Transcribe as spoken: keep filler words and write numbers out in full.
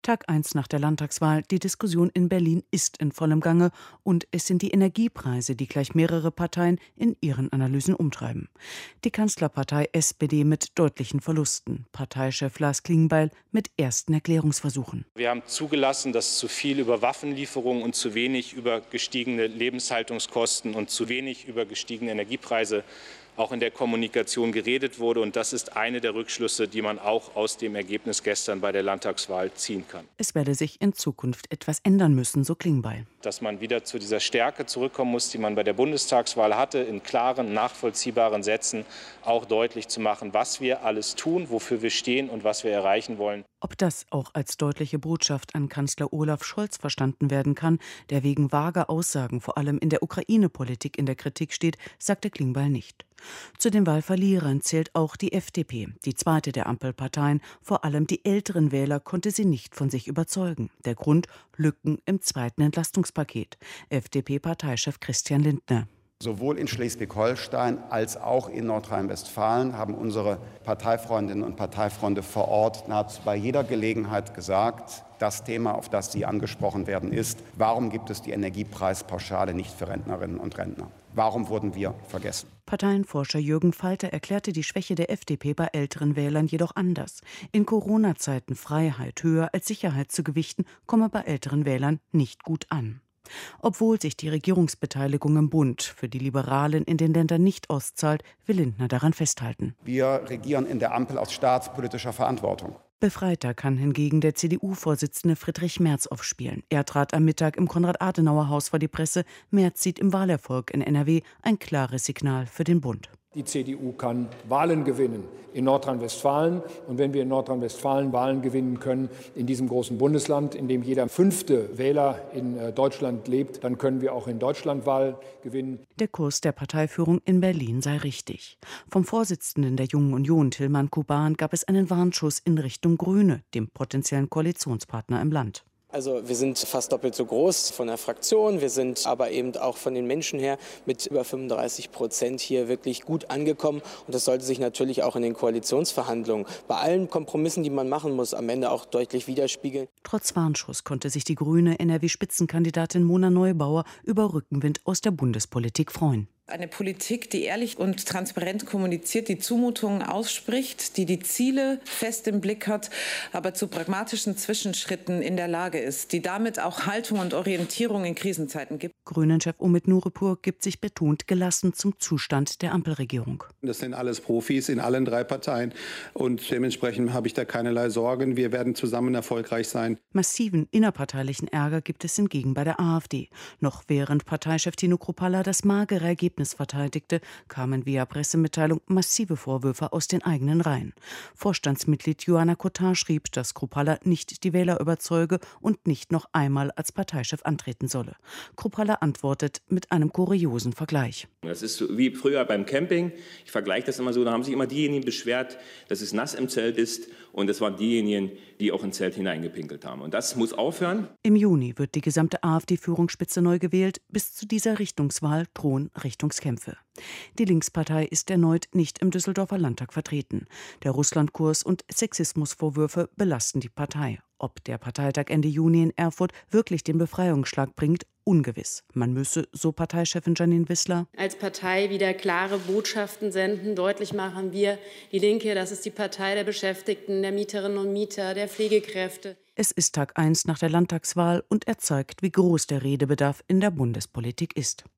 Tag eins nach der Landtagswahl, die Diskussion in Berlin ist in vollem Gange und es sind die Energiepreise, die gleich mehrere Parteien in ihren Analysen umtreiben. Die Kanzlerpartei S P D mit deutlichen Verlusten, Parteichef Lars Klingbeil mit ersten Erklärungsversuchen. Wir haben zugelassen, dass zu viel über Waffenlieferungen und zu wenig über gestiegene Lebenshaltungskosten und zu wenig über gestiegene Energiepreise auch in der Kommunikation geredet wurde. Und das ist eine der Rückschlüsse, die man auch aus dem Ergebnis gestern bei der Landtagswahl ziehen kann. Es werde sich in Zukunft etwas ändern müssen, so Klingbeil. Dass man wieder zu dieser Stärke zurückkommen muss, die man bei der Bundestagswahl hatte, in klaren, nachvollziehbaren Sätzen auch deutlich zu machen, was wir alles tun, wofür wir stehen und was wir erreichen wollen. Ob das auch als deutliche Botschaft an Kanzler Olaf Scholz verstanden werden kann, der wegen vager Aussagen vor allem in der Ukraine-Politik in der Kritik steht, sagte Klingbeil nicht. Zu den Wahlverlierern zählt auch die F D P, die zweite der Ampelparteien. Vor allem die älteren Wähler konnte sie nicht von sich überzeugen. Der Grund: Lücken im zweiten Entlastungspaket. F D P-Parteichef Christian Lindner. Sowohl in Schleswig-Holstein als auch in Nordrhein-Westfalen haben unsere Parteifreundinnen und Parteifreunde vor Ort nahezu bei jeder Gelegenheit gesagt, das Thema, auf das Sie angesprochen werden, ist, warum gibt es die Energiepreispauschale nicht für Rentnerinnen und Rentner? Warum wurden wir vergessen? Parteienforscher Jürgen Falter erklärte die Schwäche der F D P bei älteren Wählern jedoch anders. In Corona-Zeiten Freiheit höher als Sicherheit zu gewichten, komme bei älteren Wählern nicht gut an. Obwohl sich die Regierungsbeteiligung im Bund für die Liberalen in den Ländern nicht auszahlt, will Lindner daran festhalten. Wir regieren in der Ampel aus staatspolitischer Verantwortung. Befreiter kann hingegen der C D U-Vorsitzende Friedrich Merz aufspielen. Er trat am Mittag im Konrad-Adenauer-Haus vor die Presse. Merz sieht im Wahlerfolg in N R W ein klares Signal für den Bund. Die C D U kann Wahlen gewinnen in Nordrhein-Westfalen. Und wenn wir in Nordrhein-Westfalen Wahlen gewinnen können, in diesem großen Bundesland, in dem jeder fünfte Wähler in Deutschland lebt, dann können wir auch in Deutschland Wahlen gewinnen. Der Kurs der Parteiführung in Berlin sei richtig. Vom Vorsitzenden der Jungen Union, Tilman Kuban, gab es einen Warnschuss in Richtung Grüne, dem potenziellen Koalitionspartner im Land. Also wir sind fast doppelt so groß von der Fraktion, wir sind aber eben auch von den Menschen her mit über fünfunddreißig Prozent hier wirklich gut angekommen. Und das sollte sich natürlich auch in den Koalitionsverhandlungen bei allen Kompromissen, die man machen muss, am Ende auch deutlich widerspiegeln. Trotz Warnschuss konnte sich die grüne N R W-Spitzenkandidatin Mona Neubauer über Rückenwind aus der Bundespolitik freuen. Eine Politik, die ehrlich und transparent kommuniziert, die Zumutungen ausspricht, die die Ziele fest im Blick hat, aber zu pragmatischen Zwischenschritten in der Lage ist, die damit auch Haltung und Orientierung in Krisenzeiten gibt. Grünen-Chef Omid Nuripur gibt sich betont gelassen zum Zustand der Ampelregierung. Das sind alles Profis in allen drei Parteien und dementsprechend habe ich da keinerlei Sorgen. Wir werden zusammen erfolgreich sein. Massiven innerparteilichen Ärger gibt es hingegen bei der AfD. Noch während Parteichef Tino Kruppalla das magere Ergebnis verteidigte, kamen via Pressemitteilung massive Vorwürfe aus den eigenen Reihen. Vorstandsmitglied Johanna Cottin schrieb, dass Kruppalla nicht die Wähler überzeuge und nicht noch einmal als Parteichef antreten solle. Kruppalla antwortet mit einem kuriosen Vergleich. Das ist so wie früher beim Camping. Ich vergleiche das immer so, da haben sich immer diejenigen beschwert, dass es nass im Zelt ist und das waren diejenigen, die auch ins Zelt hineingepinkelt haben. Und das muss aufhören. Im Juni wird die gesamte AfD-Führungsspitze neu gewählt. Bis zu dieser Richtungswahl drohen Richtungskämpfe. Die Linkspartei ist erneut nicht im Düsseldorfer Landtag vertreten. Der Russlandkurs und Sexismusvorwürfe belasten die Partei. Ob der Parteitag Ende Juni in Erfurt wirklich den Befreiungsschlag bringt, ungewiss. Man müsse, so Parteichefin Janine Wissler, als Partei wieder klare Botschaften senden, deutlich machen, wir, die Linke, das ist die Partei der Beschäftigten, der Mieterinnen und Mieter, der Pflegekräfte. Es ist Tag eins nach der Landtagswahl und er zeigt, wie groß der Redebedarf in der Bundespolitik ist.